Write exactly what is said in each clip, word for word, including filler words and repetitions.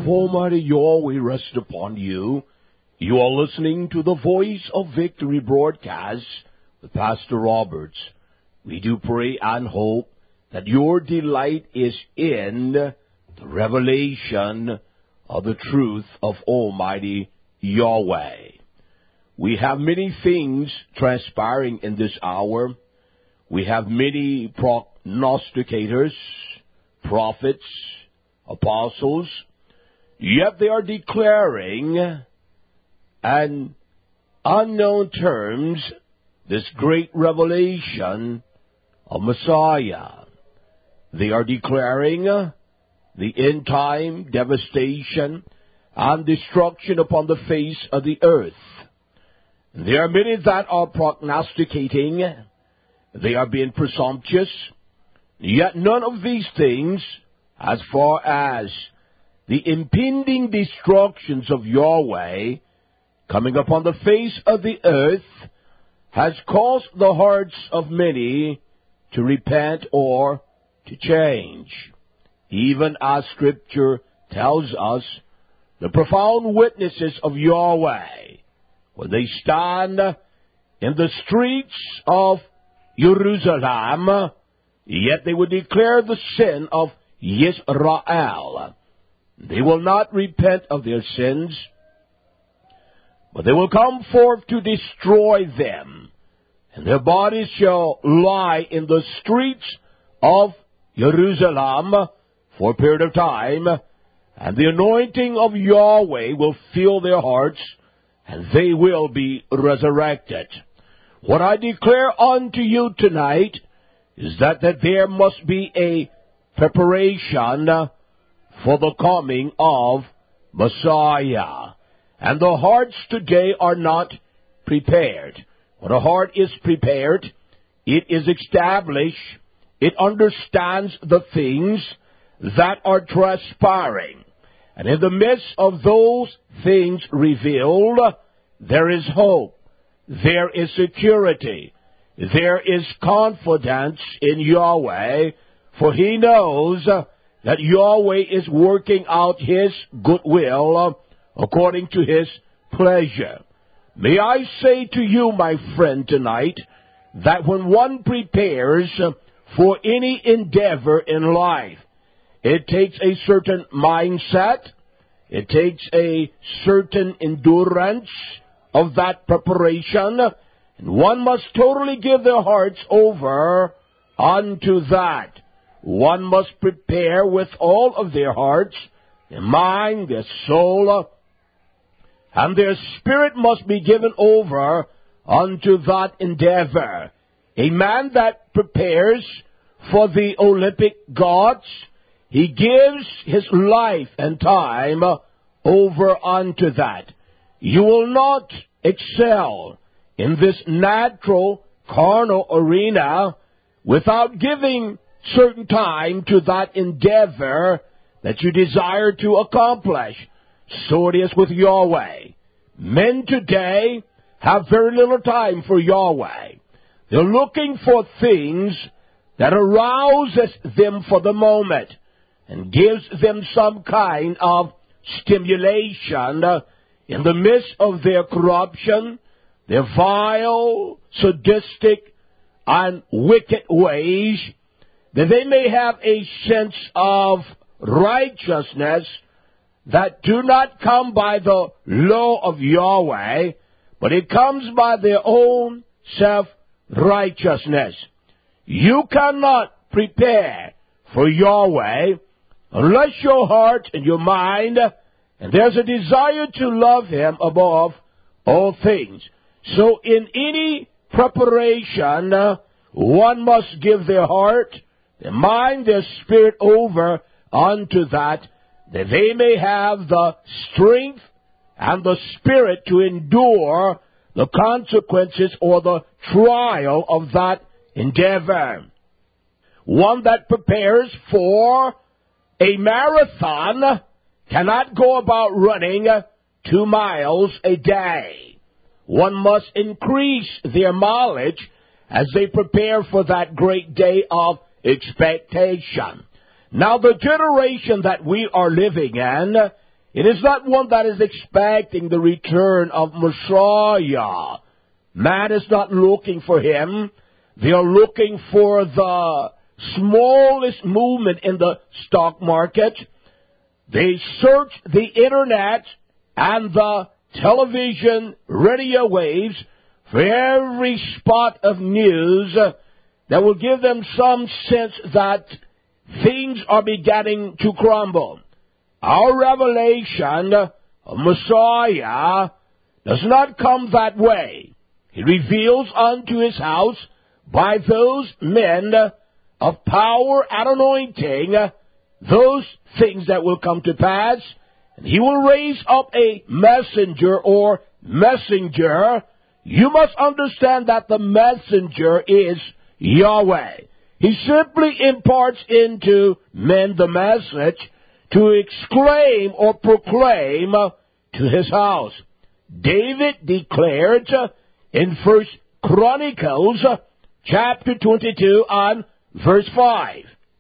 of Almighty Yahweh rest upon you. You are listening to the Voice of Victory broadcast with Pastor Roberts. We do pray and hope that your delight is in the revelation of the truth of Almighty Yahweh. We have many things transpiring in this hour. We have many prognosticators, prophets, apostles, yet they are declaring in unknown terms this great revelation of Messiah. They are declaring the end time devastation and destruction upon the face of the earth. There are many that are prognosticating. They are being presumptuous. Yet none of these things, as far as the impending destructions of Yahweh coming upon the face of the earth, has caused the hearts of many to repent or to change. Even as Scripture tells us, the profound witnesses of Yahweh, when they stand in the streets of Jerusalem, yet they would declare the sin of Yisrael. They will not repent of their sins, but they will come forth to destroy them, and their bodies shall lie in the streets of Jerusalem for a period of time, and the anointing of Yahweh will fill their hearts, and they will be resurrected. What I declare unto you tonight is that, that there must be a preparation for the coming of Messiah. And the hearts today are not prepared. When a heart is prepared, it is established, it understands the things that are transpiring. And in the midst of those things revealed, there is hope, there is security, there is confidence in Yahweh, for he knows that Yahweh is working out his goodwill according to his pleasure. May I say to you, my friend, tonight, that when one prepares for any endeavor in life, it takes a certain mindset, it takes a certain endurance of that preparation, and one must totally give their hearts over unto that. One must prepare with all of their hearts, their mind, their soul, and their spirit must be given over unto that endeavor. A man that prepares for the Olympic gods, he gives his life and time over unto that. You will not excel in this natural, carnal arena without giving certain time to that endeavor that you desire to accomplish. So it is with Yahweh. Men today have very little time for Yahweh. They're looking for things that arouses them for the moment and gives them some kind of stimulation in the midst of their corruption, their vile, sadistic, and wicked ways, that they may have a sense of righteousness that do not come by the law of Yahweh, but it comes by their own self-righteousness. You cannot prepare for Yahweh unless your heart and your mind, and there's a desire to love Him above all things. So in any preparation, one must give their heart, their mind, their spirit over unto that, that they may have the strength and the spirit to endure the consequences or the trial of that endeavor. One that prepares for a marathon cannot go about running two miles a day. One must increase their mileage as they prepare for that great day of expectation. Now, the generation that we are living in It is not one that is expecting the return of Messiah. Man is not looking for him. They are looking for the smallest movement in the stock market. They search the internet and the television radio waves for every spot of news that will give them some sense that things are beginning to crumble. Our revelation of Messiah does not come that way. He reveals unto his house by those men of power and anointing those things that will come to pass. And he will raise up a messenger or messenger. You must understand that the messenger is Yahweh. He simply imparts into men the message to exclaim or proclaim to his house. David declared in First Chronicles chapter twenty-two and verse five.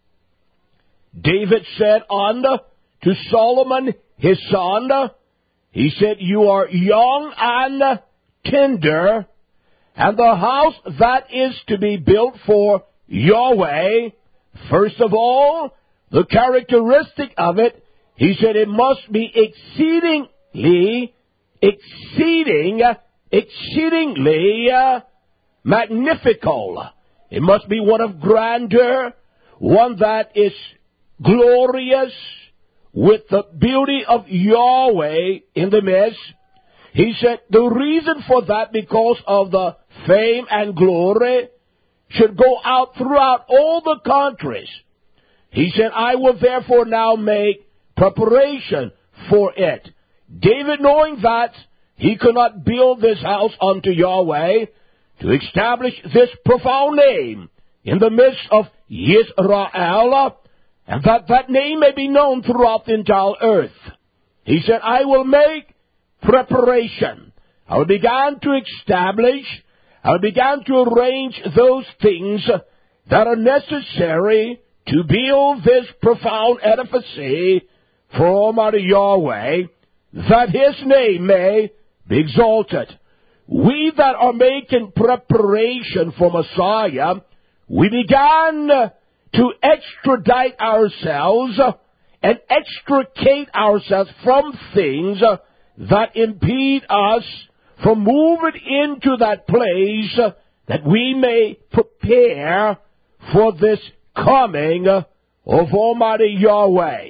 David said unto Solomon his son, he said, you are young and tender, and the house that is to be built for Yahweh, first of all, the characteristic of it, he said it must be exceedingly, exceeding, exceedingly uh, magnifical. It must be one of grandeur, one that is glorious, with the beauty of Yahweh in the midst. He said the reason for that, because of the fame and glory, should go out throughout all the countries. He said, I will therefore now make preparation for it. David, knowing that he could not build this house unto Yahweh, to establish this profound name in the midst of Yisrael, and that that name may be known throughout the entire earth. He said, I will make preparation. I will begin to establish, I will begin to arrange those things that are necessary to build this profound edifice for Almighty Yahweh, that his name may be exalted. We that are making preparation for Messiah, we began to extradite ourselves and extricate ourselves from things that impede us from moving into that place that we may prepare for this coming of Almighty Yahweh.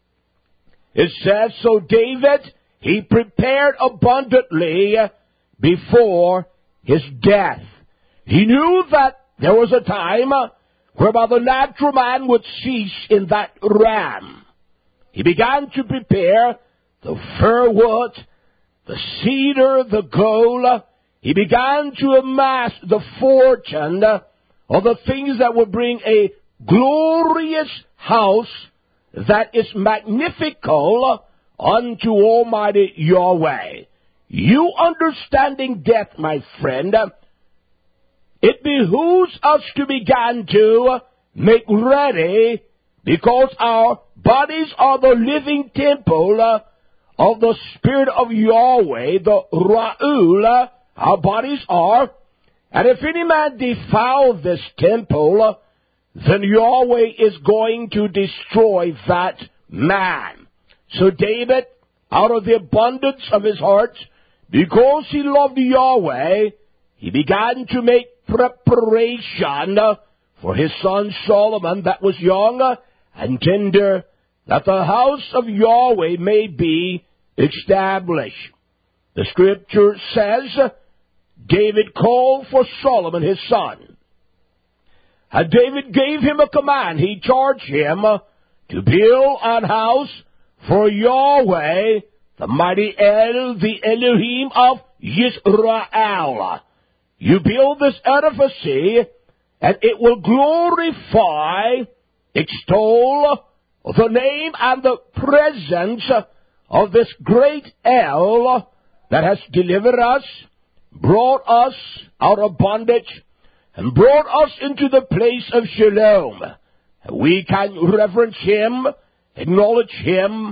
It says, so David, he prepared abundantly before his death. He knew that there was a time whereby the natural man would cease in that realm. He began to prepare the fir wood, the cedar, the gold. He began to amass the fortune of the things that would bring a glorious house that is magnifical unto Almighty Yahweh. You understanding death, my friend, it behooves us to begin to make ready, because our bodies are the living temple of the Spirit of Yahweh, the Ra'ul. Our bodies are. And if any man defile this temple, then Yahweh is going to destroy that man. So David, out of the abundance of his heart, because he loved Yahweh, he began to make preparation for his son Solomon, that was young and tender, that the house of Yahweh may be established. The scripture says, David called for Solomon his son. And David gave him a command. He charged him to build an house for Yahweh, the mighty El, the Elohim of Yisrael. You build this edifice, and it will glorify, extol the name and the presence of this great El that has delivered us, brought us out of bondage, and brought us into the place of shalom. We can reverence him, acknowledge him,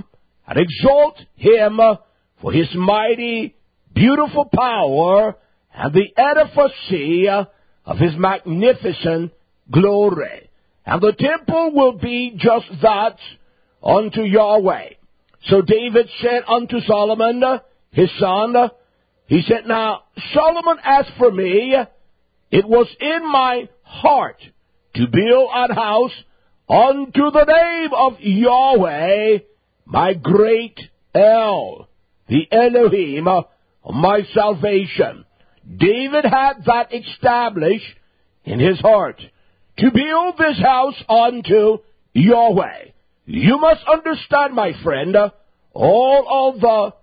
and exalt him for his mighty, beautiful power and the edifice of his magnificent glory. And the temple will be just that unto Yahweh. So David said unto Solomon, his son, he said, Now Solomon asked for me, it was in my heart to build an house unto the name of Yahweh, my great El, the Elohim of my salvation. David had that established in his heart, to build this house unto Yahweh. You must understand, my friend, all of the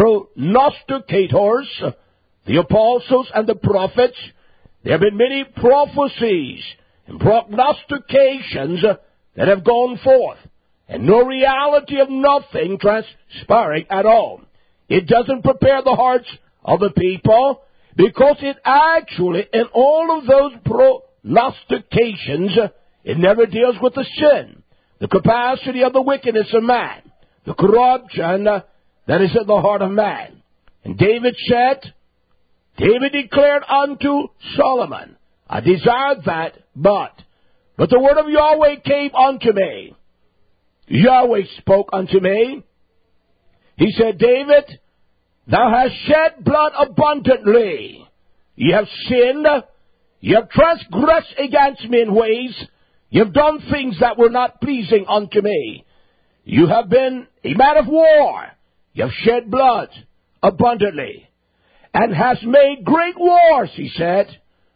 prognosticators, the apostles and the prophets, there have been many prophecies and prognostications that have gone forth, and no reality of nothing transpiring at all. It doesn't prepare the hearts of the people, because it actually, in all of those prognostications, it never deals with the sin, the capacity of the wickedness of man, the corruption that is in the heart of man. And David said, David declared unto Solomon, I desired that, but, but the word of Yahweh came unto me. Yahweh spoke unto me. He said, David, thou hast shed blood abundantly. You have sinned. You have transgressed against me in ways. You have done things that were not pleasing unto me. You have been a man of war. You have shed blood abundantly, and hast made great wars, he said.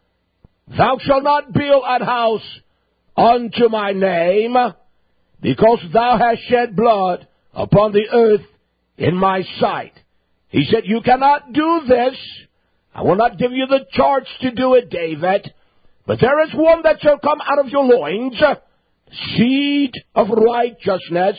Thou shalt not build an house unto my name, because thou hast shed blood upon the earth in my sight. He said, you cannot do this. I will not give you the charge to do it, David. But there is one that shall come out of your loins, seed of righteousness.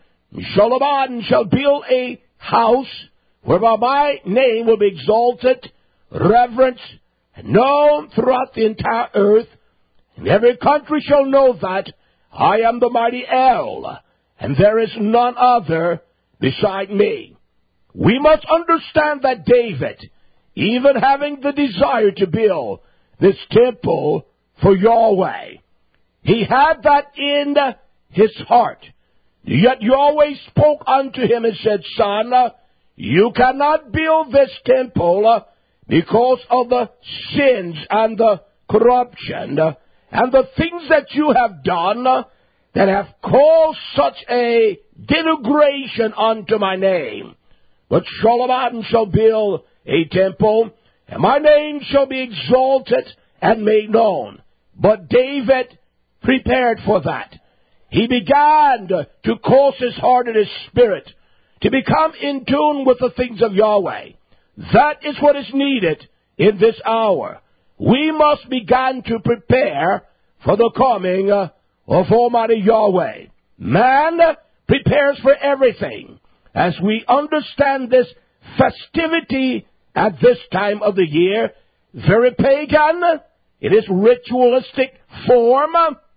Solomon shall build a house whereby my name will be exalted, reverenced, and known throughout the entire earth. And every country shall know that I am the mighty El, and there is none other beside me. We must understand that David, even having the desire to build this temple for Yahweh, he had that in his heart. Yet Yahweh spoke unto him and said, Son, you cannot build this temple because of the sins and the corruption and the things that you have done that have caused such a denigration unto my name. But Solomon shall build a temple, and my name shall be exalted and made known. But David prepared for that. He began to cause his heart and his spirit to become in tune with the things of Yahweh. That is what is needed in this hour. We must begin to prepare for the coming of Almighty Yahweh. Man prepares for everything. As we understand this festivity at this time of the year, very pagan, it is ritualistic form,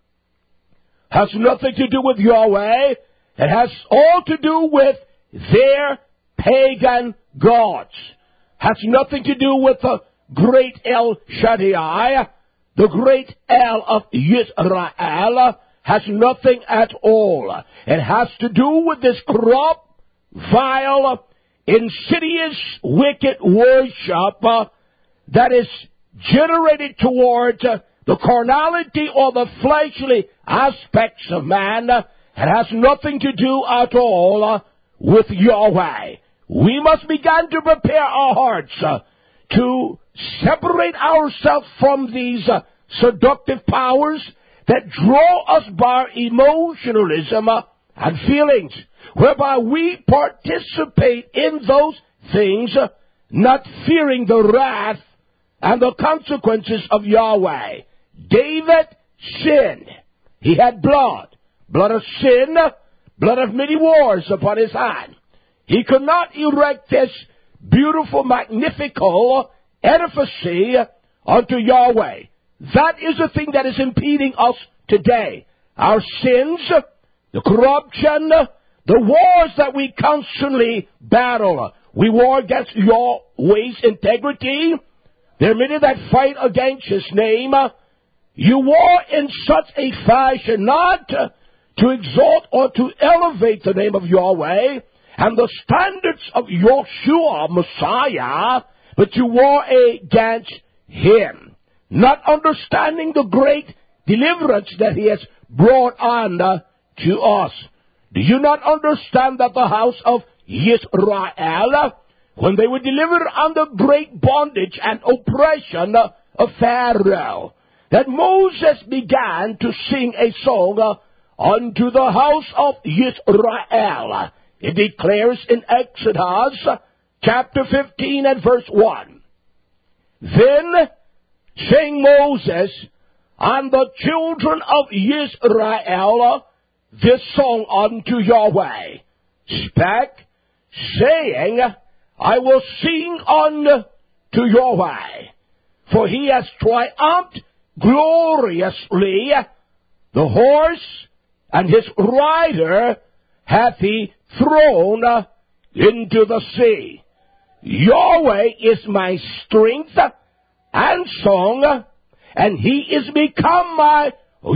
has nothing to do with Yahweh. It has all to do with their pagan gods. Has nothing to do with the great El Shaddai, the great El of Israel. Has nothing at all. It has to do with this corrupt, vile, insidious, wicked worship uh, that is generated toward uh, the carnality or the fleshly aspects of man. Uh, it has nothing to do at all uh, with Yahweh. We must begin to prepare our hearts uh, to separate ourselves from these uh, seductive powers that draw us by emotionalism uh, and feelings, whereby we participate in those things, uh, not fearing the wrath and the consequences of Yahweh. David sinned. He had blood. Blood of sin, blood of many wars upon his hand. He could not erect this beautiful, magnifical edifice unto Yahweh. That is the thing that is impeding us today. Our sins, the corruption, the wars that we constantly battle. We war against Yahweh's integrity. There are many that fight against His name. You war in such a fashion not to exalt or to elevate the name of Yahweh and the standards of Yeshua, Messiah, but you war against Him, not understanding the great deliverance that He has brought on to us. Do you not understand that the house of Israel, when they were delivered under great bondage and oppression of Pharaoh, that Moses began to sing a song unto the house of Israel? It declares in Exodus chapter fifteen and verse one. Then sang Moses and the children of Israel this song unto Yahweh, spake, saying, I will sing unto Yahweh, for He has triumphed gloriously. The horse and his rider hath He thrown into the sea. Yahweh is my strength and song, and He is become my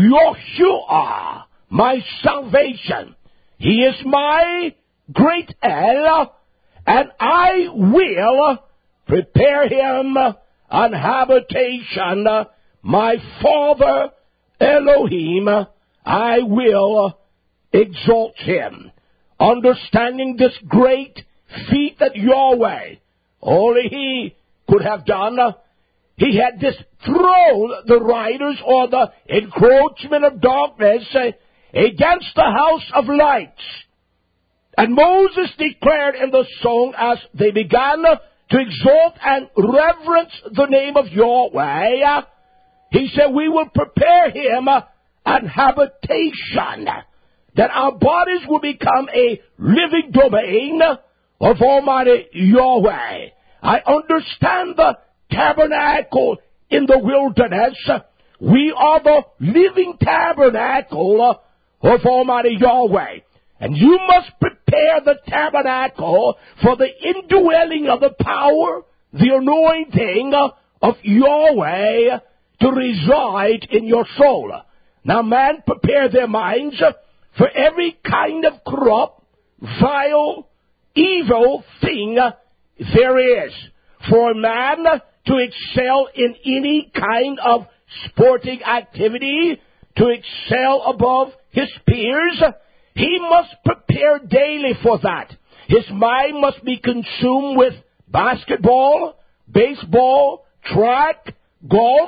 Yeshua, my salvation. He is my great El, and I will prepare Him an habitation. My Father Elohim, I will exalt Him. Understanding this great feat that Yahweh, only He could have done, He had dethroned the riders or the encroachment of darkness against the house of light. And Moses declared in the song as they began to exalt and reverence the name of Yahweh, he said, we will prepare Him an habitation, that our bodies will become a living domain of Almighty Yahweh. I understand the tabernacle in the wilderness. We are the living tabernacle of Almighty Yahweh. And you must prepare the tabernacle for the indwelling of the power, the anointing of Yahweh to reside in your soul. Now man prepare their minds for every kind of corrupt, vile, evil thing there is. For a man to excel in any kind of sporting activity, to excel above his peers, he must prepare daily for that. His mind must be consumed with basketball, baseball, track, golf.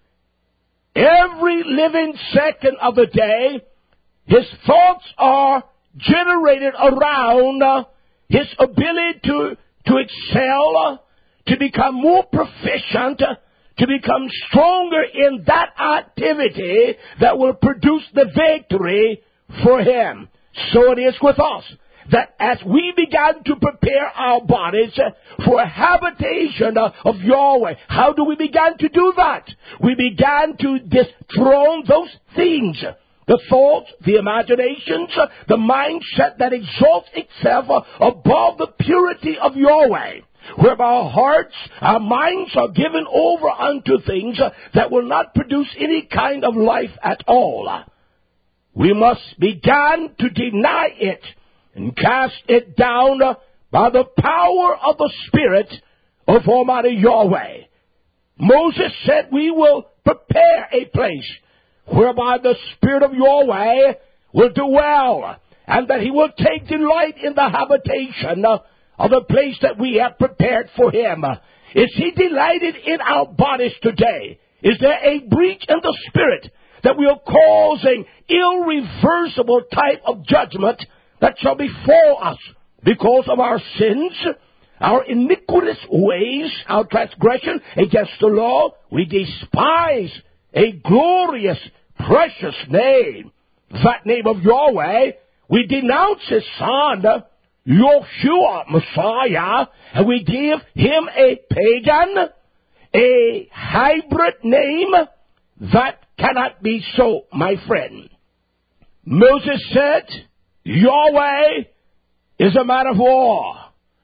Every living second of the day, his thoughts are generated around uh, his ability to, to excel, uh, to become more proficient, uh, to become stronger in that activity that will produce the victory for him. So it is with us, that as we began to prepare our bodies for a habitation of Yahweh, how do we begin to do that? We began to dethrone those things, the thoughts, the imaginations, the mindset that exalts itself above the purity of Yahweh, whereby our hearts, our minds are given over unto things that will not produce any kind of life at all. We must begin to deny it and cast it down by the power of the Spirit of Almighty Yahweh. Moses said, we will prepare a place whereby the Spirit of Yahweh will dwell, and that He will take delight in the habitation of the place that we have prepared for Him. Is He delighted in our bodies today? Is there a breach in the Spirit that we are causing irreversible type of judgment that shall befall us because of our sins, our iniquitous ways, our transgression against the law? We despise a glorious, precious name, that name of Yahweh. We denounce His Son, Yeshua, Messiah, and we give Him a pagan, a hybrid name. That cannot be so, my friend. Moses said, Yahweh is a man of war.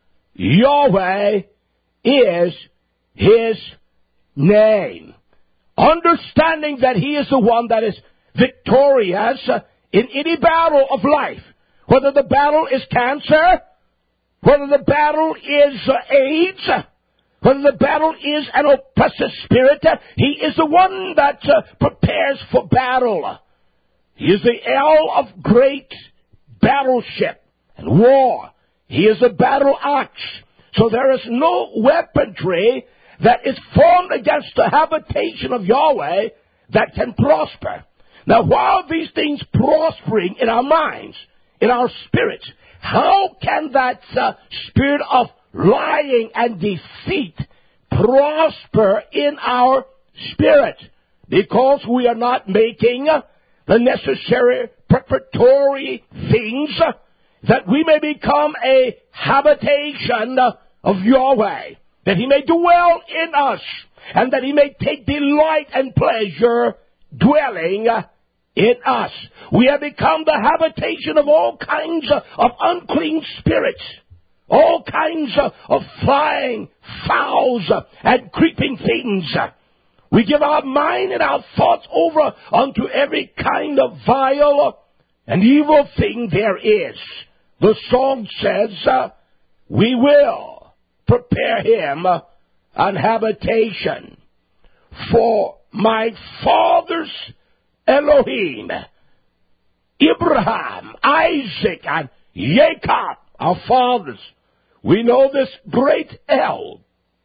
Yahweh is His name. Understanding that He is the one that is victorious in any battle of life. Whether the battle is cancer, whether the battle is uh, AIDS, whether the battle is an oppressive spirit, uh, He is the one that uh, prepares for battle. He is the El of great battleship and war. He is a battle axe. So there is no weaponry that is formed against the habitation of Yahweh that can prosper. Now, while these things prospering in our minds, in our spirits, how can that uh, spirit of lying and deceit prosper in our spirit? Because we are not making uh, the necessary preparatory things uh, that we may become a habitation uh, of Yahweh, that He may dwell in us, and that He may take delight and pleasure dwelling uh, in us. We have become the habitation of all kinds of unclean spirits, all kinds of flying fowls and creeping things. We give our mind and our thoughts over unto every kind of vile and evil thing there is. The song says, uh, we will prepare him an habitation for my father's Elohim, Abraham, Isaac, and Jacob, our fathers. We know this great El.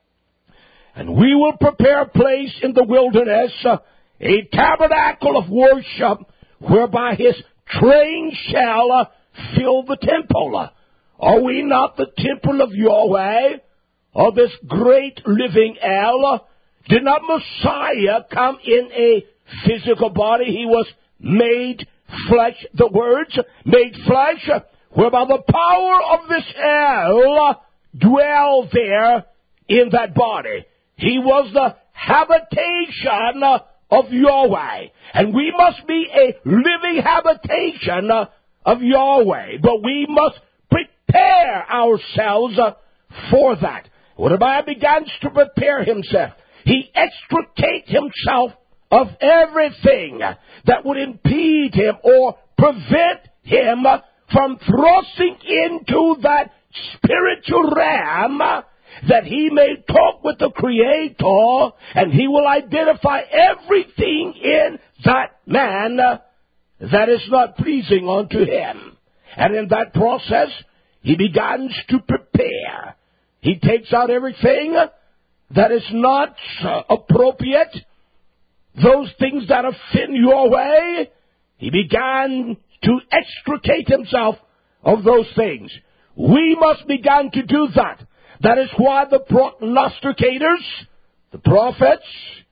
And we will prepare a place in the wilderness, uh, a tabernacle of worship, whereby His train shall uh, fill the temple. Are we not the temple of Yahweh, of this great living El? Did not Messiah come in a physical body? He was made flesh, the words, made flesh, whereby the power of this El dwell there in that body. He was the habitation of Yahweh. And we must be a living habitation of Yahweh. But we must prepare ourselves for that. When the Bible begins to prepare himself, he extricates himself of everything that would impede him or prevent him from thrusting into that spiritual realm, that he may talk with the Creator, and he will identify everything in that man that is not pleasing unto him. And in that process, he begins to prepare. He takes out everything that is not uh, appropriate, those things that offend your way. He began to extricate himself of those things. We must begin to do that. That is why the prognosticators, the prophets,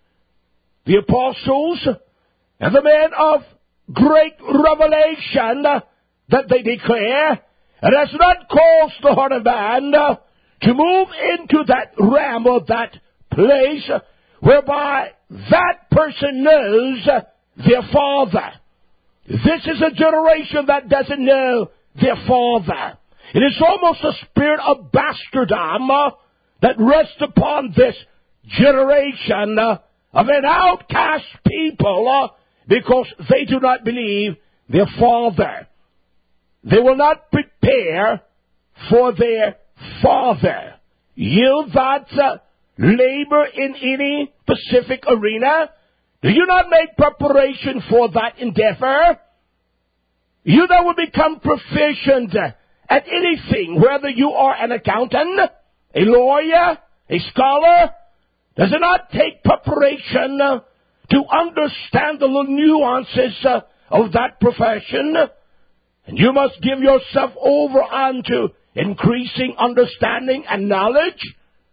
the apostles, and the men of great revelation that they declare, it has not caused the heart of man to move into that realm or that place whereby that person knows their Father. This is a generation that doesn't know their Father. It is almost a spirit of bastardom uh, that rests upon this generation uh, of an outcast people uh, because they do not believe their Father. They will not prepare for their Father. You that uh, labor in any specific arena, do you not make preparation for that endeavor? You that will become proficient uh, at anything, whether you are an accountant, a lawyer, a scholar, does it not take preparation uh, to understand the little nuances uh, of that profession? And you must give yourself over unto increasing understanding and knowledge.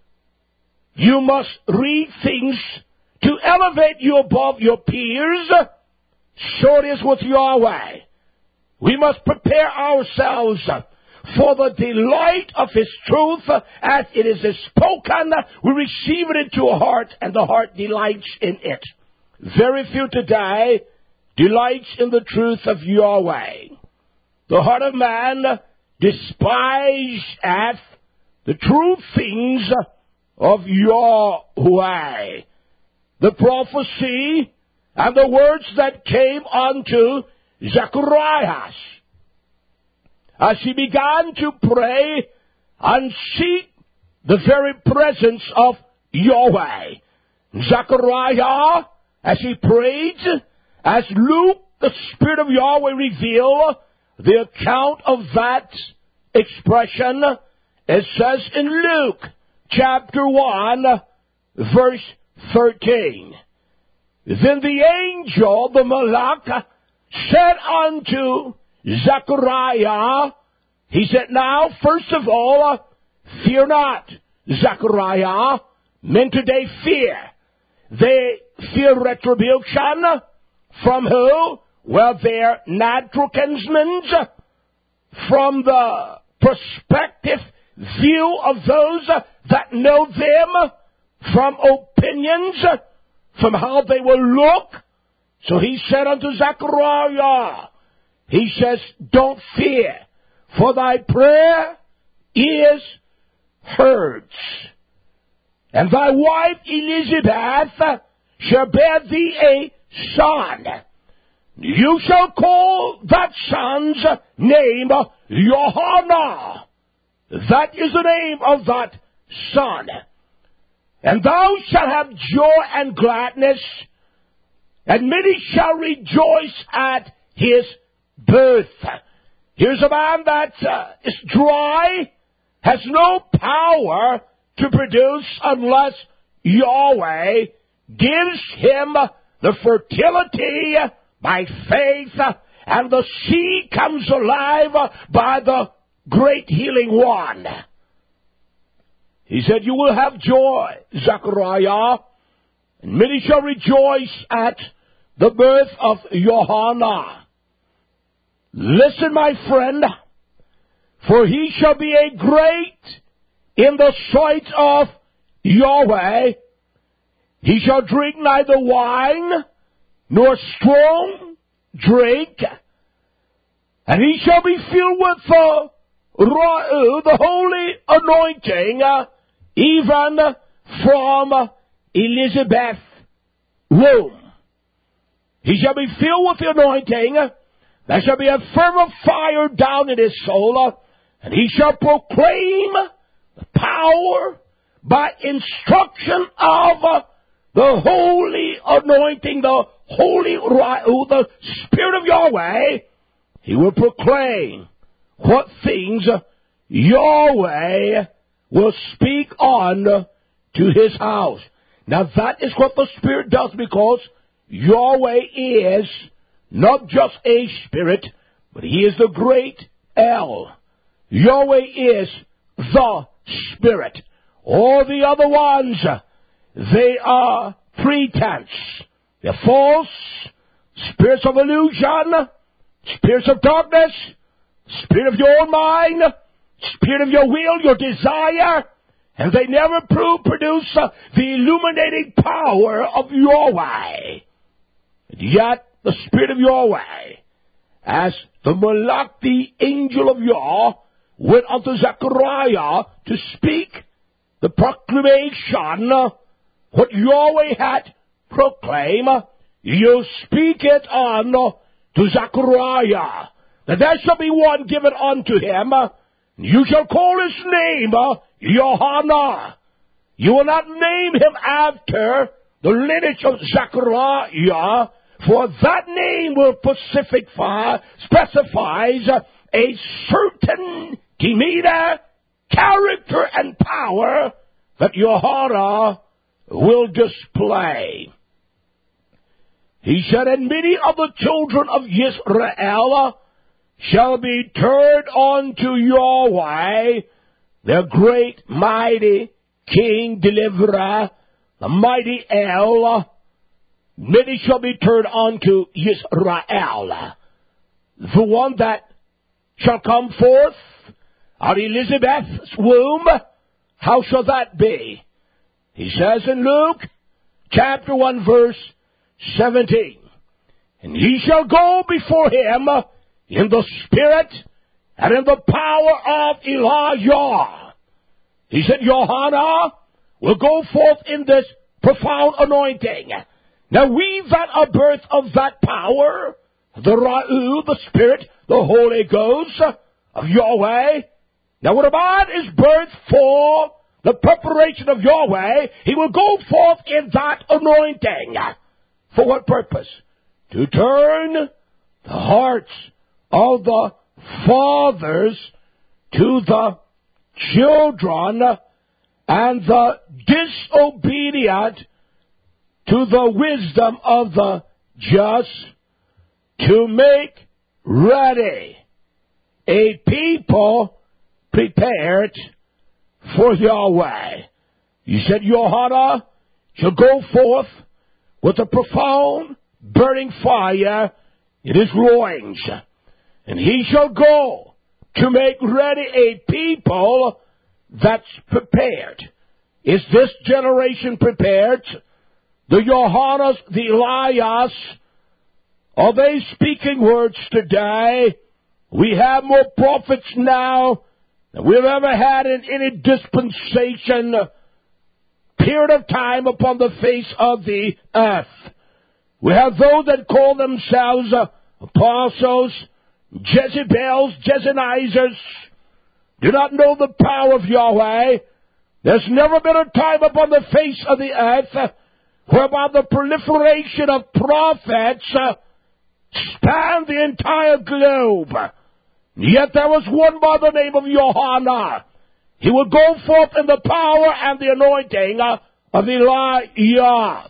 You must read things to elevate you above your peers. So it is with Yahweh. We must prepare ourselves for the delight of His truth. As it is spoken, we receive it into our heart, and the heart delights in it. Very few today delights in the truth of Yahweh. the heart of man despiseth the true things of Yahweh. The prophecy and the words that came unto Zacharias as he began to pray and seek the very presence of Yahweh. Zechariah, as he prayed, as Luke, the Spirit of Yahweh, revealed the account of that expression, it says in Luke chapter one, verse thirteen. Then the angel, the Malach, said unto Zechariah, he said, now, first of all, fear not, Zechariah. Men today fear. They fear retribution. From who? Well, their natural kinsmen. From the perspective view of those that know them. From opinions. From how they will look. So he said unto Zechariah, he says, don't fear, for thy prayer is heard. And thy wife Elizabeth shall bear thee a son. You shall call that son's name Johanna. That is the name of that son. And thou shalt have joy and gladness, and many shall rejoice at his birth. Here's a man that uh, is dry, has no power to produce unless Yahweh gives him the fertility by faith, and the seed comes alive by the great healing one. He said, you will have joy, Zechariah, and many shall rejoice at the birth of Johanna. Listen, my friend, for he shall be a great in the sight of Yahweh. He shall drink neither wine nor strong drink, and he shall be filled with the Ra'u, the holy anointing, uh, even from Elizabeth's womb. He shall be filled with the anointing. There shall be a fervent fire down in his soul, and he shall proclaim the power by instruction of the holy anointing, the holy Ra'u, the Spirit of Yahweh. He will proclaim what things Yahweh will speak on to his house. Now that is what the Spirit does, because Yahweh is not just a spirit, but he is the great El. Yahweh is the Spirit. All the other ones, they are pretense. They're false, spirits of illusion, spirits of darkness, spirit of your own mind, spirit of your will, your desire, and they never prove, produce uh, the illuminating power of Yahweh. And yet, the Spirit of Yahweh, as the Malach, the angel of Yah, went unto Zechariah to speak the proclamation, uh, what Yahweh had proclaimed, you speak it on uh, to Zechariah, that there shall be one given unto him, uh, you shall call his name uh, Johanna. You will not name him after the lineage of Zechariah, for that name will specify, specifies a certain demeanor, character, and power that Johanna will display. He said, and many of the children of Israel shall be turned unto Yahweh, their great, mighty King, Deliverer, the mighty El. Many shall be turned unto Israel, the one that shall come forth out of Elizabeth's womb. How shall that be? He says in Luke chapter one, verse seventeen, and he shall go before him in the spirit and in the power of Elijah. He said, Johanna will go forth in this profound anointing. Now we that are birth of that power, the Ra'u, the Spirit, the Holy Ghost of Yahweh. Now when a man is birthed for the preparation of Yahweh, he will go forth in that anointing. For what purpose? To turn the hearts of the fathers to the children, and the disobedient to the wisdom of the just, to make ready a people prepared for Yahweh. You said, Johanna shall go forth with a profound burning fire in his loins, and he shall go to make ready a people that's prepared. Is this generation prepared? The Johannas, the Elias, are they speaking words today? We have more prophets now than we've ever had in any dispensation, period of time upon the face of the earth. We have those that call themselves uh, apostles, Jezebels, Jezanizers, do not know the power of Yahweh. There's never been a time upon the face of the earth uh, whereby the proliferation of prophets uh, spanned the entire globe. Yet there was one by the name of Johanna. He would go forth in the power and the anointing uh, of Elijah.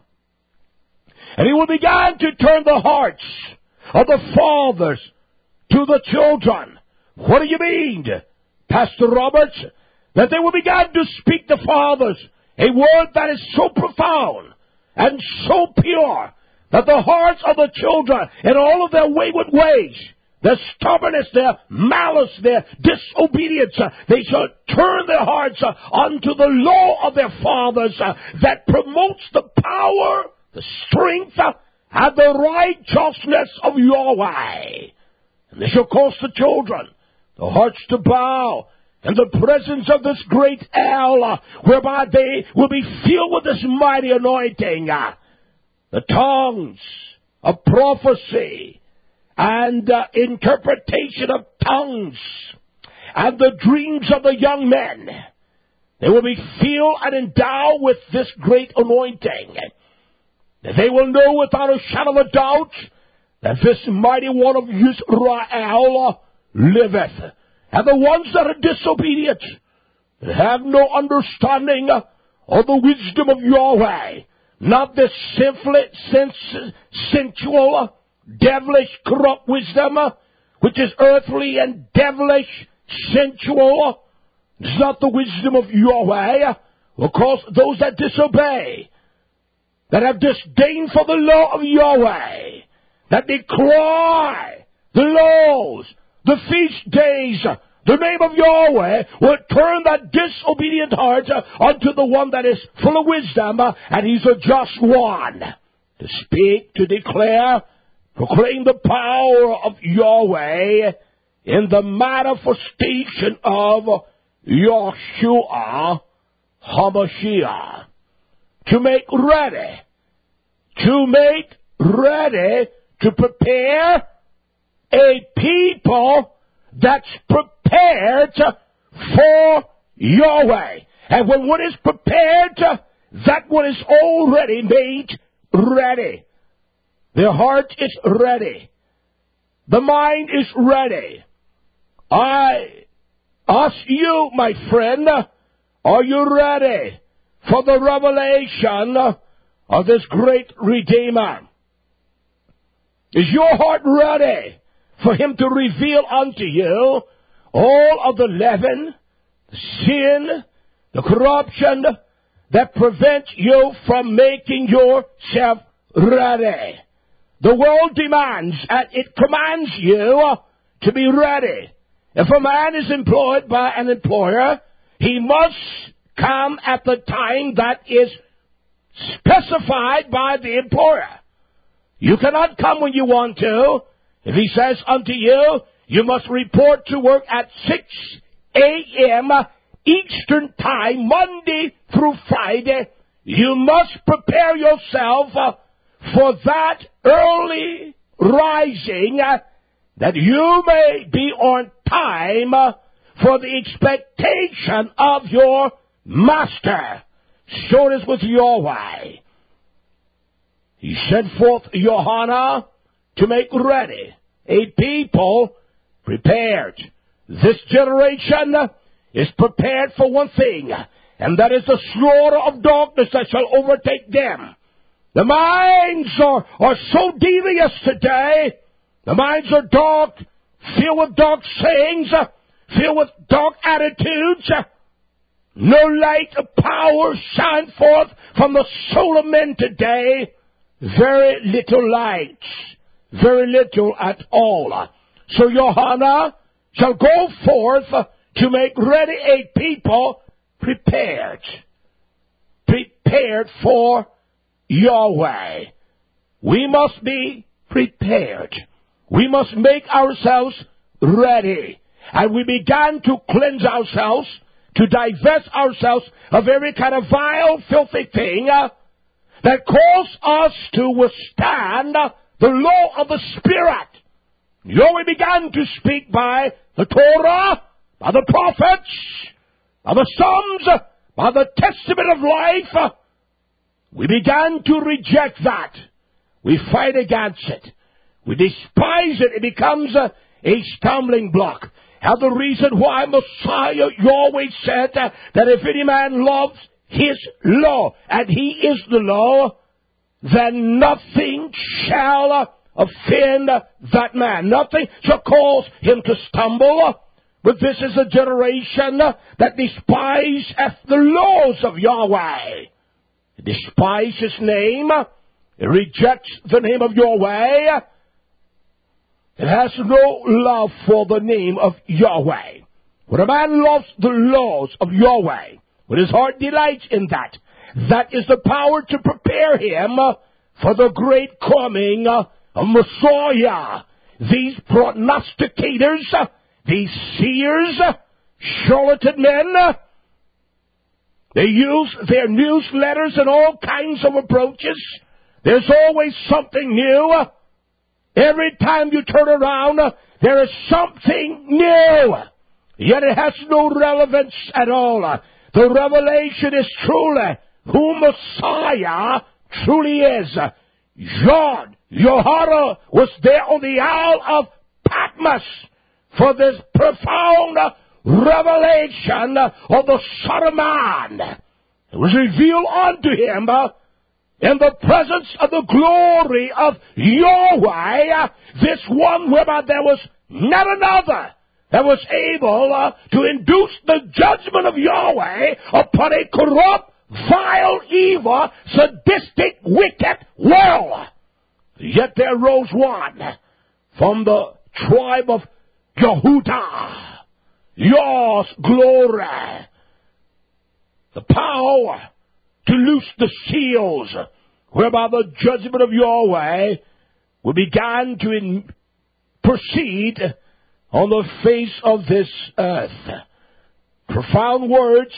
And he will begin to turn the hearts of the fathers to the children. What do you mean, Pastor Roberts? That they will begin to speak to fathers a word that is so profound and so pure that the hearts of the children in all of their wayward ways, their stubbornness, their malice, their disobedience, uh, they shall turn their hearts uh, unto the law of their fathers uh, that promotes the power, the strength, uh, and the righteousness of Yahweh. And they shall cause the children, the hearts to bow in the presence of this great El, uh, whereby they will be filled with this mighty anointing. Uh, the tongues of prophecy and uh, interpretation of tongues and the dreams of the young men. They will be filled and endowed with this great anointing. They will know without a shadow of a doubt that this mighty one of Israel liveth. And the ones that are disobedient, that have no understanding of the wisdom of Yahweh, not this sinful, sens- sensual, devilish, corrupt wisdom, which is earthly and devilish, sensual, it's not the wisdom of Yahweh, because those that disobey, that have disdain for the law of Yahweh, that decry the laws, the feast days, the name of Yahweh, will turn that disobedient heart unto the one that is full of wisdom, and he's a just one. To speak, to declare, proclaim the power of Yahweh in the manifestation of Yahshua HaMashiach. To make ready, to make ready, to prepare a people that's prepared for Yahweh. And when one is prepared, that one is already made ready. The heart is ready. The mind is ready. I ask you, my friend, are you ready for the revelation of this great Redeemer? Is your heart ready for him to reveal unto you all of the leaven, the sin, the corruption that prevents you from making yourself ready? The world demands and it commands you to be ready. If a man is employed by an employer, he must come at the time that is specified by the employer. You cannot come when you want to. If he says unto you, you must report to work at six a.m. Eastern Time, Monday through Friday, you must prepare yourself uh, for that early rising, uh, that you may be on time uh, for the expectation of your master. So it is with Yahweh. He sent forth Johanna to make ready a people prepared. This generation is prepared for one thing, and that is the slaughter of darkness that shall overtake them. The minds are, are so devious today. The minds are dark, filled with dark sayings, filled with dark attitudes. No light of power shine forth from the soul of men today. Very little light. Very little at all. So Johanna shall go forth to make ready a people prepared. Prepared for Yahweh. We must be prepared. We must make ourselves ready. And we began to cleanse ourselves, to divest ourselves of every kind of vile, filthy thing uh, that calls us to withstand uh, the law of the Spirit. Yahweh began to speak by the Torah, by the prophets, by the Psalms, by the testament of life. We began to reject that. We fight against it. We despise it. It becomes a, a stumbling block. And the reason why Messiah Yahweh said that, that if any man loves his law, and he is the law, then nothing shall offend that man. Nothing shall cause him to stumble. But this is a generation that despiseth the laws of Yahweh. It despises his name. It rejects the name of Yahweh. It has no love for the name of Yahweh. When a man loves the laws of Yahweh, when his heart delights in that, that is the power to prepare him for the great coming of Messiah. These prognosticators, these seers, charlatan men, they use their newsletters and all kinds of approaches. There's always something new. Every time you turn around, there is something new. Yet it has no relevance at all. The revelation is truly who Messiah truly is. John, Johanna was there on the Isle of Patmos for this profound revelation of the Son of Man. It was revealed unto him in the presence of the glory of Yahweh, this one whereby there was not another that was able uh, to induce the judgment of Yahweh upon a corrupt, vile, evil, sadistic, wicked world. Yet there rose one from the tribe of Yehudah. Yah's glory. The power to loose the seals, whereby the judgment of Yahweh will begin to in- proceed on the face of this earth. Profound words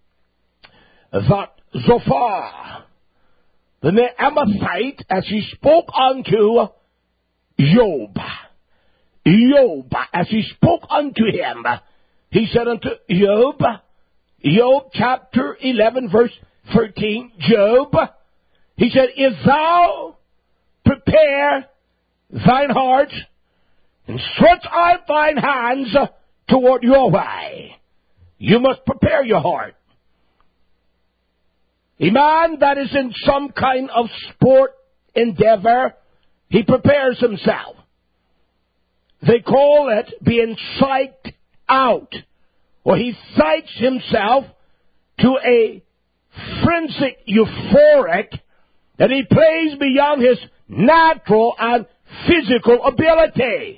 that Zophar, the Naamathite, as he spoke unto Job, Job, as he spoke unto him, he said unto Job, Job chapter eleven verse thirteen, Job, he said, if thou prepare thine heart and stretch out thine hands toward Yahweh, you must prepare your heart. A man that is in some kind of sport endeavor, he prepares himself. They call it being psyched out, or he psychs himself to a frenzied euphoric that he plays beyond his natural and physical ability.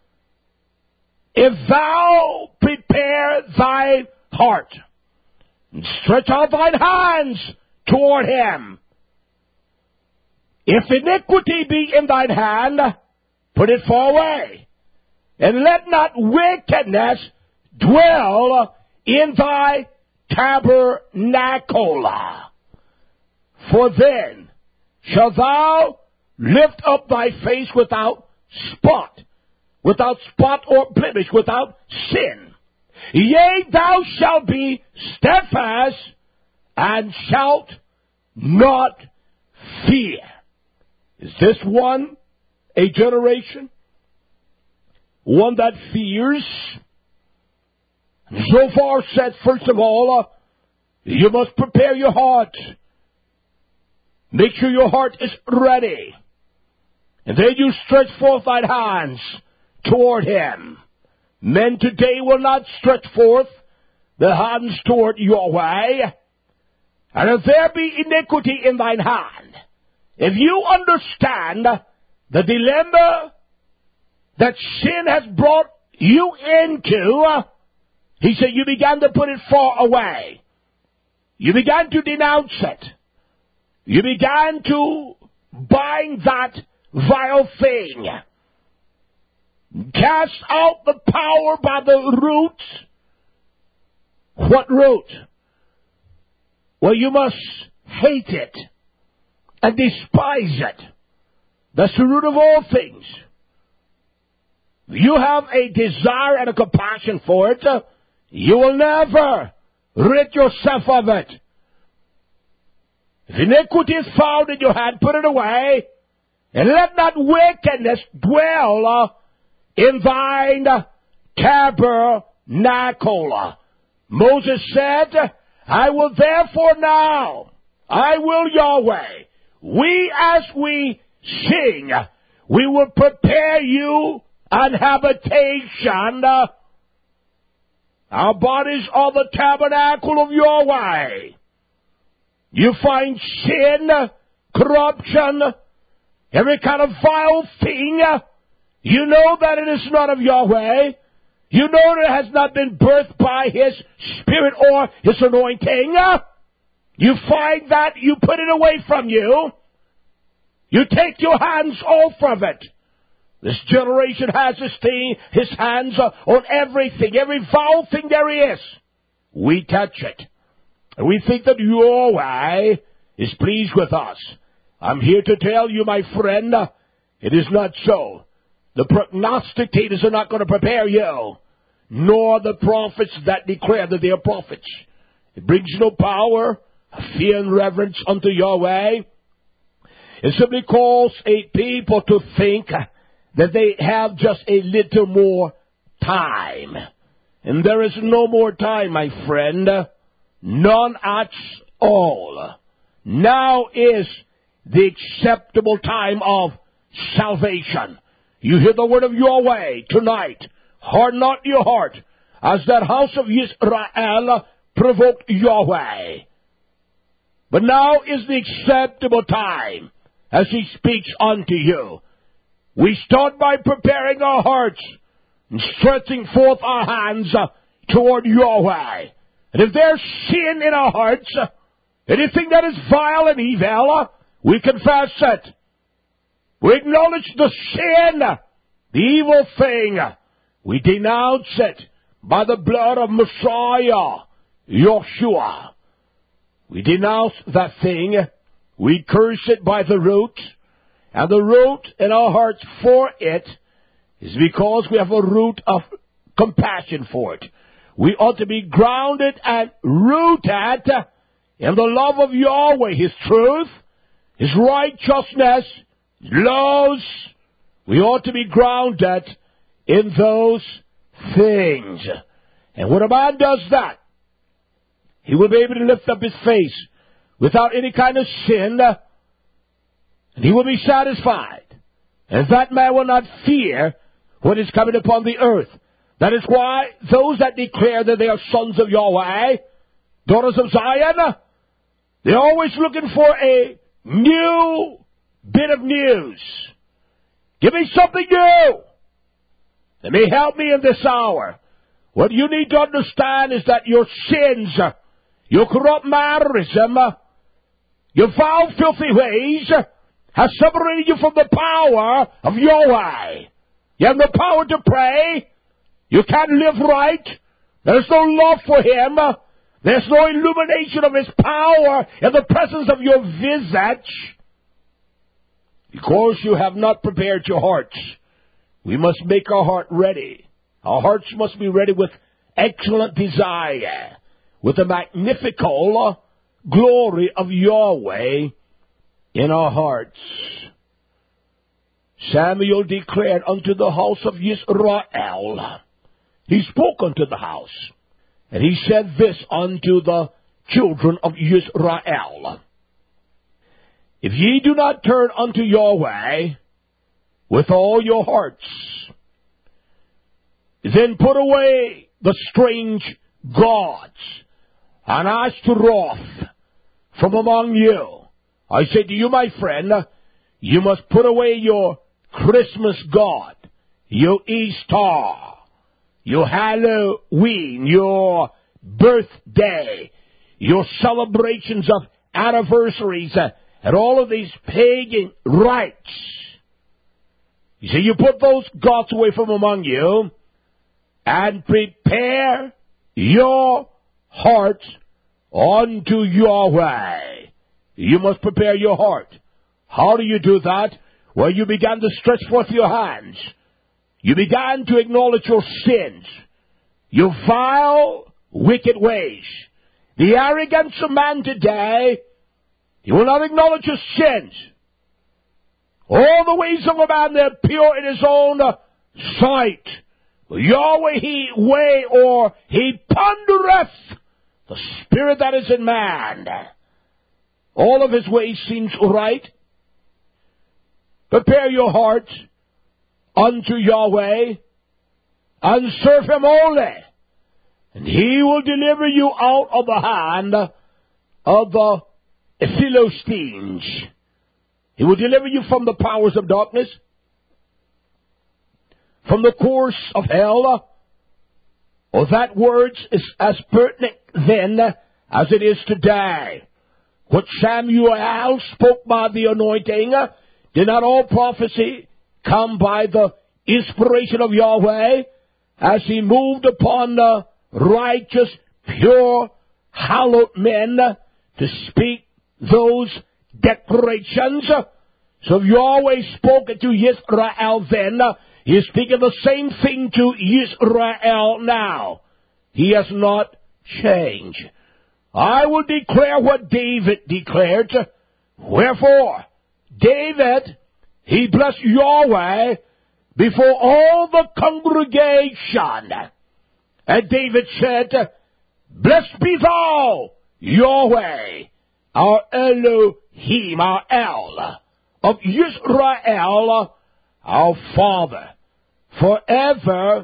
If thou prepare thy heart and stretch out thine hands toward him, if iniquity be in thine hand, put it far away. And let not wickedness dwell in thy tabernacle. For then shalt thou lift up thy face without spot, without spot or blemish, without sin. Yea, thou shalt be steadfast, and shalt not fear. Is this one a generation? One that fears? So far said, first of all, uh, you must prepare your heart. Make sure your heart is ready. And then you stretch forth thine hands toward him. Men today will not stretch forth their hands toward your way. And if there be iniquity in thine hand, if you understand the dilemma that sin has brought you into, he said you began to put it far away. You began to denounce it. You began to bind that vile thing. Cast out the power by the roots. What root? Well, you must hate it and despise it. That's the root of all things. You have a desire and a compassion for it, you will never rid yourself of it. If iniquity is found in your hand, put it away, and let not wickedness dwell in thine tabernacle. Moses said, I will therefore now, I will Yahweh, we as we sing, we will prepare you an habitation. Our bodies are the tabernacle of Yahweh. You find sin, corruption, every kind of vile thing, you know that it is not of Yahweh. You know that it has not been birthed by His Spirit or His anointing. You find that, you put it away from you. You take your hands off of it. This generation has his thing, his hands on everything, every vile thing there is. We touch it. And we think that Yahweh is pleased with us. I'm here to tell you, my friend, it is not so. The prognosticators are not going to prepare you, nor the prophets that declare that they are prophets. It brings no power, fear and reverence unto Yahweh. It simply calls a people to think that they have just a little more time. And there is no more time, my friend. None at all. Now is the acceptable time of salvation. You hear the word of Yahweh tonight. Harden not your heart, as that house of Israel provoked Yahweh. But now is the acceptable time, as He speaks unto you. We start by preparing our hearts and stretching forth our hands toward Yahweh. And if there's sin in our hearts, anything that is vile and evil, we confess it. We acknowledge the sin, the evil thing. We denounce it by the blood of Messiah, Yeshua. We denounce that thing. We curse it by the root. And the root in our hearts for it is because we have a root of compassion for it. We ought to be grounded and rooted in the love of Yahweh, His truth, His righteousness, His laws. We ought to be grounded in those things. And when a man does that, he will be able to lift up his face without any kind of sin, and he will be satisfied. And that man will not fear what is coming upon the earth. That is why those that declare that they are sons of Yahweh, daughters of Zion, they're always looking for a new bit of news. Give me something new that may help me in this hour. What you need to understand is that your sins, your corrupt mannerism, your foul, filthy ways, has separated you from the power of Yahweh. You have no power to pray. You can't live right. There's no love for Him. There's no illumination of His power in the presence of your visage. Because you have not prepared your hearts. We must make our heart ready. Our hearts must be ready with excellent desire, with the magnifical glory of Yahweh in our hearts. Samuel declared unto the house of Israel. He spoke unto the house, and he said this unto the children of Israel. If ye do not turn unto Yahweh with all your hearts, then put away the strange gods and Ashtaroth from among you. I say to you, my friend, you must put away your Christmas God, your Easter, your Halloween, your birthday, your celebrations of anniversaries, uh, and all of these pagan rites. You see, you put those gods away from among you and prepare your heart unto Yahweh. You must prepare your heart. How do you do that? Well, you began to stretch forth your hands. You began to acknowledge your sins, your vile, wicked ways. The arrogance of man today, he will not acknowledge his sins. All the ways of a man, they're pure in his own sight. Yahweh he weigh, or he pondereth the spirit that is in man. All of his ways seems right. Prepare your heart unto Yahweh and serve Him only, and He will deliver you out of the hand of the Philistines. He will deliver you from the powers of darkness, from the course of hell. Oh, that word is as pertinent then as it is today. What Samuel spoke by the anointing, did not all prophecy come by the inspiration of Yahweh as He moved upon the righteous, pure, hallowed men to speak those declarations? So if Yahweh spoke it to Israel then, He is speaking the same thing to Israel now. He has not changed. I will declare what David declared. Wherefore, David, he blessed Yahweh before all the congregation. And David said, Blessed be thou, Yahweh, our Elohim, our El, of Israel, our Father, forever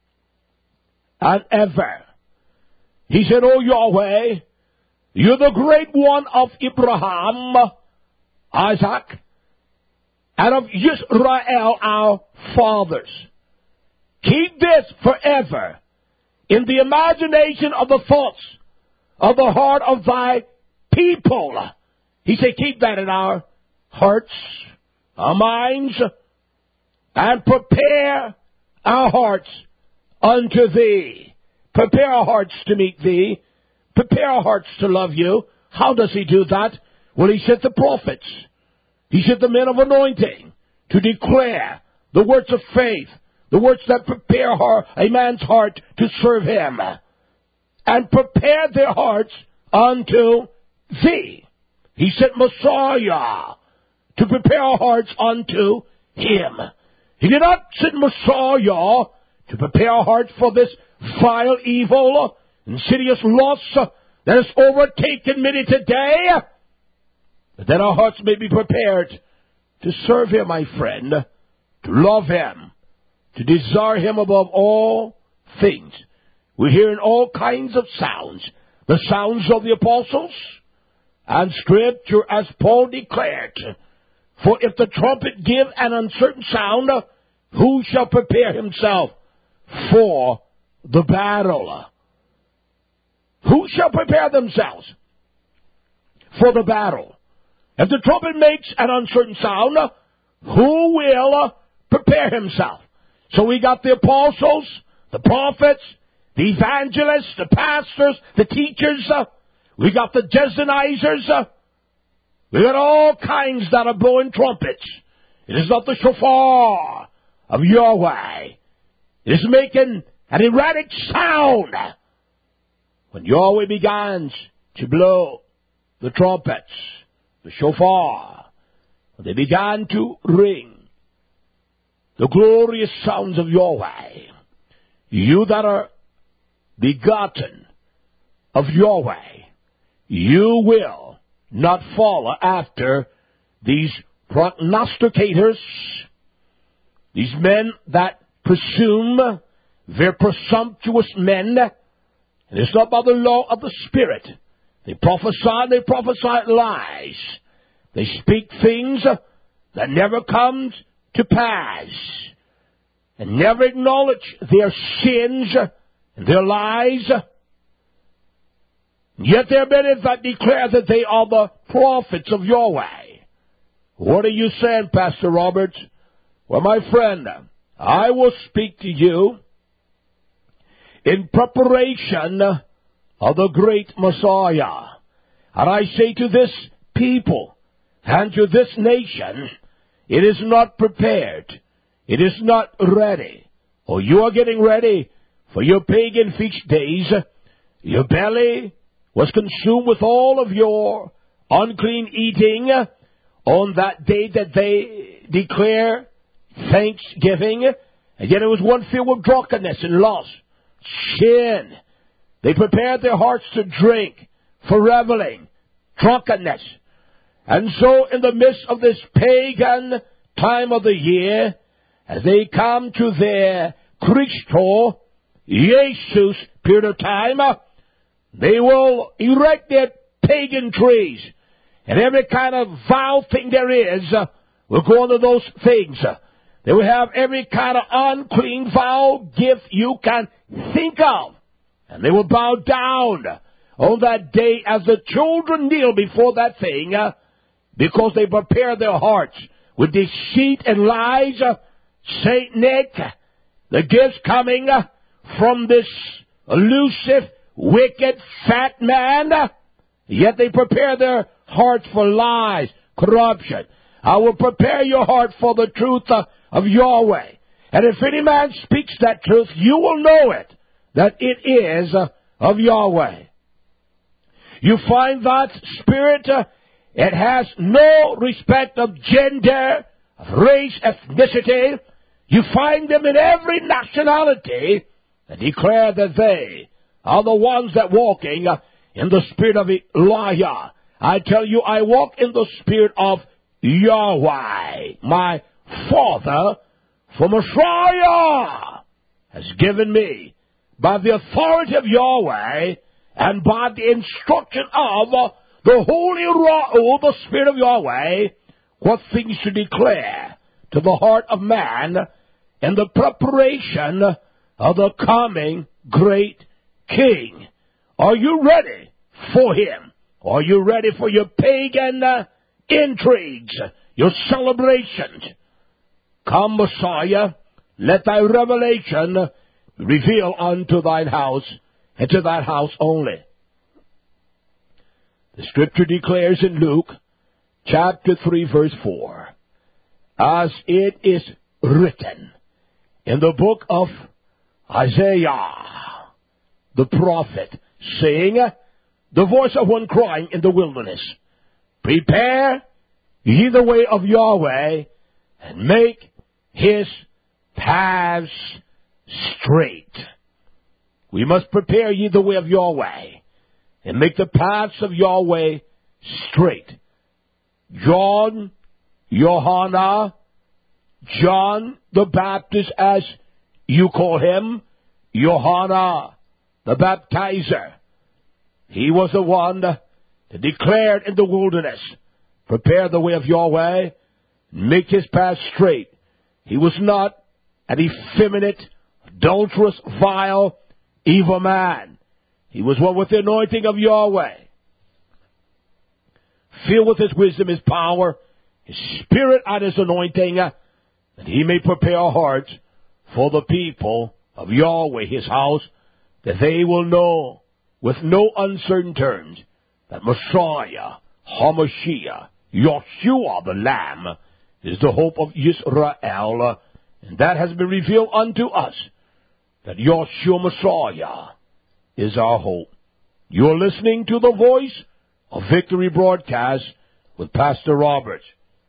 and ever. He said, O Yahweh, you're the great one of Abraham, Isaac, and of Israel, our fathers. Keep this forever in the imagination of the thoughts of the heart of thy people. He said, keep that in our hearts, our minds, and prepare our hearts unto thee. Prepare our hearts to meet thee. Prepare our hearts to love you. How does he do that? Well, he sent the prophets. He sent the men of anointing to declare the words of faith, the words that prepare her, a man's heart to serve him, and prepare their hearts unto thee. He sent Messiah to prepare our hearts unto him. He did not send Messiah to prepare our hearts for this vile, evil, insidious lust that has overtaken many today, but that our hearts may be prepared to serve him, my friend, to love him, to desire him above all things. We're hearing all kinds of sounds, the sounds of the apostles, and Scripture, as Paul declared, for if the trumpet give an uncertain sound, who shall prepare himself for the battle? Who shall prepare themselves for the battle? If the trumpet makes an uncertain sound, who will prepare himself? So we got the apostles, the prophets, the evangelists, the pastors, the teachers. Uh, we got the Jezanizers. Uh, we got all kinds that are blowing trumpets. It is not the shofar of Yahweh. It is making an erratic sound. When Yahweh begins to blow the trumpets, the shofar, when they began to ring the glorious sounds of Yahweh, you that are begotten of Yahweh, you will not follow after these prognosticators, these men that presume, they're presumptuous men, and it's not by the law of the Spirit. They prophesy, they prophesy lies. They speak things that never come to pass, and never acknowledge their sins and their lies. Yet there are many that declare that they are the prophets of Yahweh. What are you saying, Pastor Roberts? Well, my friend, I will speak to you in preparation of the great Messiah. And I say to this people and to this nation, it is not prepared. It is not ready. Oh, you are getting ready for your pagan feast days. Your belly was consumed with all of your unclean eating on that day that they declare Thanksgiving, and yet it was one filled with drunkenness and lust, sin. They prepared their hearts to drink, for reveling, drunkenness. And so in the midst of this pagan time of the year, as they come to their Christo, Jesus period of time, they will erect their pagan trees. And every kind of vile thing there is will go into those things. They will have every kind of unclean, vile gift you can think of. And they will bow down on that day as the children kneel before that thing, because they prepare their hearts with deceit and lies. Saint Nick, the gifts coming from this elusive, wicked, fat man, yet they prepare their hearts for lies, corruption. I will prepare your heart for the truth of Yahweh. And if any man speaks that truth, you will know it, that it is of Yahweh. You find that spirit, uh, it has no respect of gender, of race, ethnicity. You find them in every nationality that declare that they are the ones that walking uh, in the spirit of Elijah. I tell you, I walk in the spirit of Yahweh. My Father, for Messiah, has given me, by the authority of Yahweh, and by the instruction of uh, the Holy Ruach, the Spirit of Yahweh, what things to declare to the heart of man in the preparation of the coming great King. Are you ready for him? Are you ready for your pagan uh, intrigues, your celebrations? Come, Messiah, let thy revelation reveal unto thine house, and to that house only. The scripture declares in Luke chapter three verse four, as it is written in the book of Isaiah, the prophet, saying, the voice of one crying in the wilderness, prepare ye the way of Yahweh, and make his paths straight. We must prepare ye the way of Yahweh, and make the paths of Yahweh straight. John, Johanna, John the Baptist, as you call him, Johanna the Baptizer, he was the one that declared in the wilderness, prepare the way of Yahweh, make his path straight. He was not an effeminate, adulterous, vile, evil man. He was one with the anointing of Yahweh. filled with His wisdom, His power, His Spirit, and His anointing, that He may prepare our hearts for the people of Yahweh, His house, that they will know with no uncertain terms that Messiah, HaMashiach, Yeshua the Lamb, is the hope of Israel, and that has been revealed unto us, that Yeshua Messiah is our hope. You are listening to the Voice of Victory broadcast with Pastor Roberts.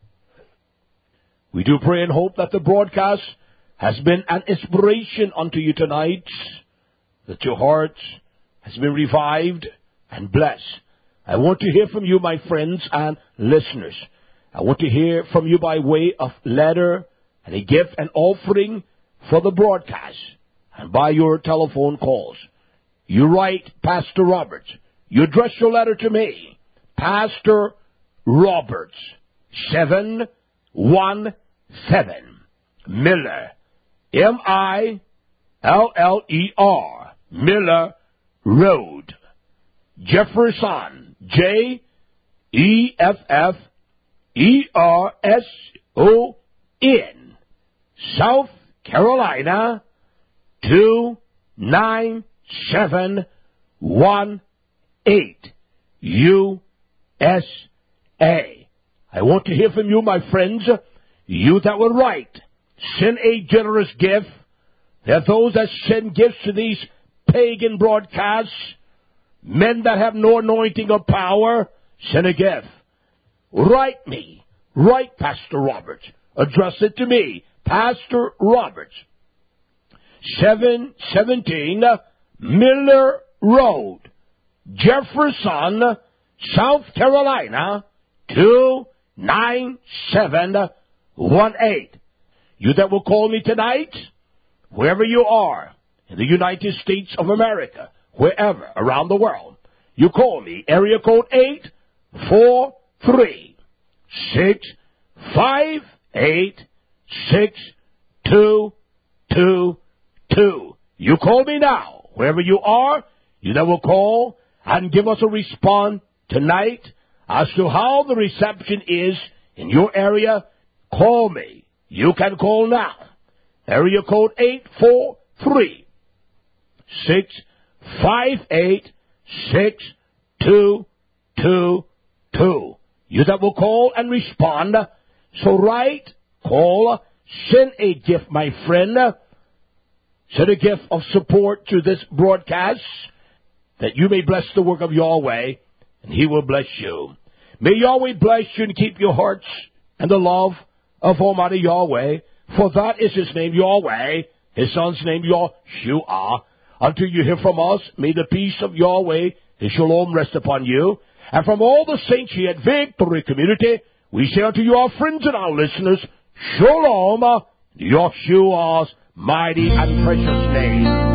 We do pray and hope that the broadcast has been an inspiration unto you tonight, that your hearts has been revived and blessed. I want to hear from you, my friends and listeners. I want to hear from you by way of letter and a gift and offering for the broadcast and by your telephone calls. You write Pastor Roberts. You address your letter to me, Pastor Roberts, seven one seven Miller, M I L L E R, Miller Road, Jefferson, J E F F E R S O N, South Carolina, two nine seven one eight, U S A. I want to hear from you, my friends, you that will write. Send a generous gift. There are those that send gifts to these pagan broadcasts. Men that have no anointing or power, send a gift. Write me. Write Pastor Roberts. Address it to me, Pastor Roberts, seven seventeen Miller Road, Jefferson, South Carolina, two nine seven one eight. You that will call me tonight, wherever you are, in the United States of America, wherever, around the world, you call me, area code eight four three, six five eight, six two two two. You call me now, wherever you are, you that will call and give us a response tonight as to how the reception is in your area. Call me. You can call now. Area code eight four three, six five eight, six two two two. You that will call and respond. So write, call, send a gift, my friend. Send a gift of support to this broadcast, that you may bless the work of Yahweh, and He will bless you. May Yahweh bless you and keep your hearts and the love of Almighty Yahweh, for that is His name, Yahweh, His Son's name, Yeshua. Until you hear from us, may the peace of Yahweh, His shalom, rest upon you. And from all the saints here at Victory Community, we say unto you, our friends and our listeners, shalom, Yeshua's mighty and precious name.